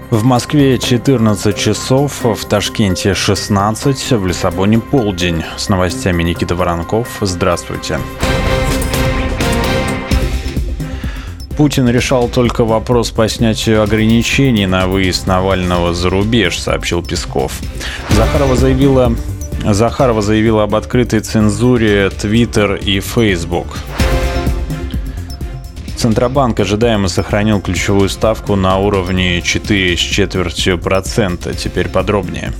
В Москве 14 часов, в Ташкенте 16, в Лиссабоне полдень. С новостями Никита Воронков. Здравствуйте. Путин решал только вопрос по снятию ограничений на выезд Навального за рубеж, сообщил Песков. Захарова заявила об открытой цензуре Twitter и Facebook. Центробанк ожидаемо сохранил ключевую ставку на уровне 4,25%. Теперь подробнее.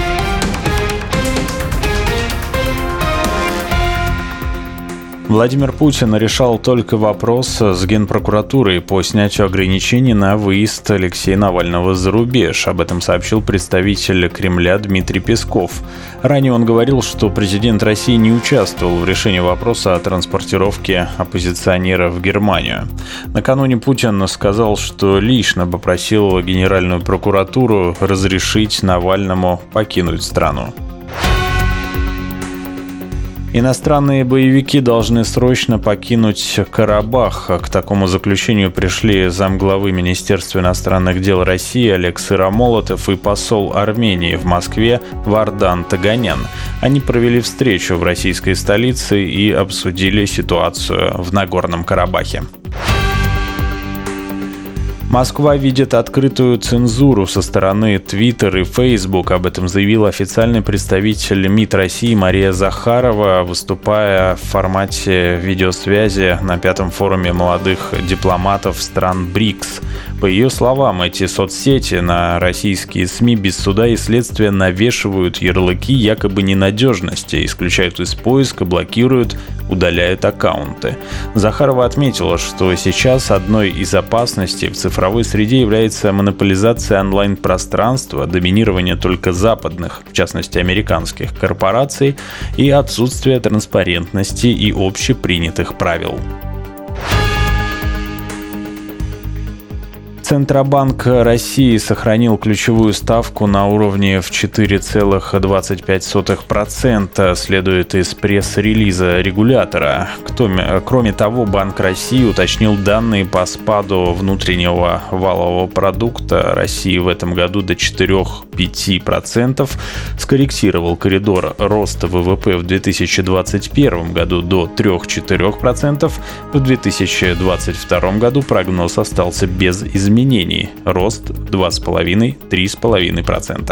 Владимир Путин решал только вопрос с Генпрокуратурой по снятию ограничений на выезд Алексея Навального за рубеж. Об этом сообщил представитель Кремля Дмитрий Песков. Ранее он говорил, что президент России не участвовал в решении вопроса о транспортировке оппозиционера в Германию. Накануне Путин сказал, что лично попросил Генеральную прокуратуру разрешить Навальному покинуть страну. Иностранные боевики должны срочно покинуть Карабах. К такому заключению пришли замглавы Министерства иностранных дел России Олег Сыромолотов и посол Армении в Москве Вардан Таганян. Они провели встречу в российской столице и обсудили ситуацию в Нагорном Карабахе. Москва видит открытую цензуру со стороны Twitter и Facebook. Об этом заявила официальный представитель МИД России Мария Захарова, выступая в формате видеосвязи на 5-м форуме молодых дипломатов стран БРИКС. По ее словам, эти соцсети на российские СМИ без суда и следствия навешивают ярлыки якобы ненадежности, исключают из поиска, блокируют, удаляют аккаунты. Захарова отметила, что сейчас одной из опасностей в цифровой среде является монополизация онлайн-пространства, доминирование только западных, в частности американских корпораций, и отсутствие транспарентности и общепринятых правил. Центробанк России сохранил ключевую ставку на уровне в 4,25%, следует из пресс-релиза регулятора. Кроме того, Банк России уточнил данные по спаду внутреннего валового продукта России в этом году до 4,5%, скорректировал коридор роста ВВП в 2021 году до 3,4%, в 2022 году прогноз остался без изменений. Рост 2,5-3,5%.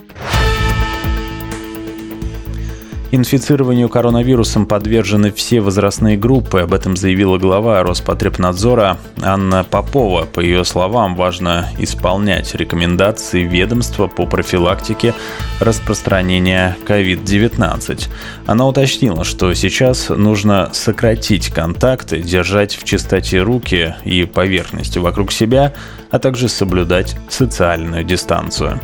Инфицированию коронавирусом подвержены все возрастные группы. Об этом заявила глава Роспотребнадзора Анна Попова. По ее словам, важно исполнять рекомендации ведомства по профилактике распространения COVID-19. Она уточнила, что сейчас нужно сократить контакты, держать в чистоте руки и поверхности вокруг себя, а также соблюдать социальную дистанцию.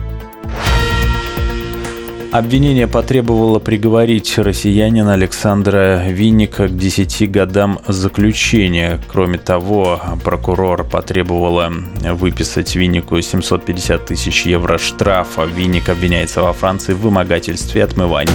Обвинение потребовало приговорить россиянина Александра Винника к 10 годам заключения. Кроме того, прокурор потребовала выписать Виннику 750 тысяч евро штрафа. Винник обвиняется во Франции в вымогательстве и отмывании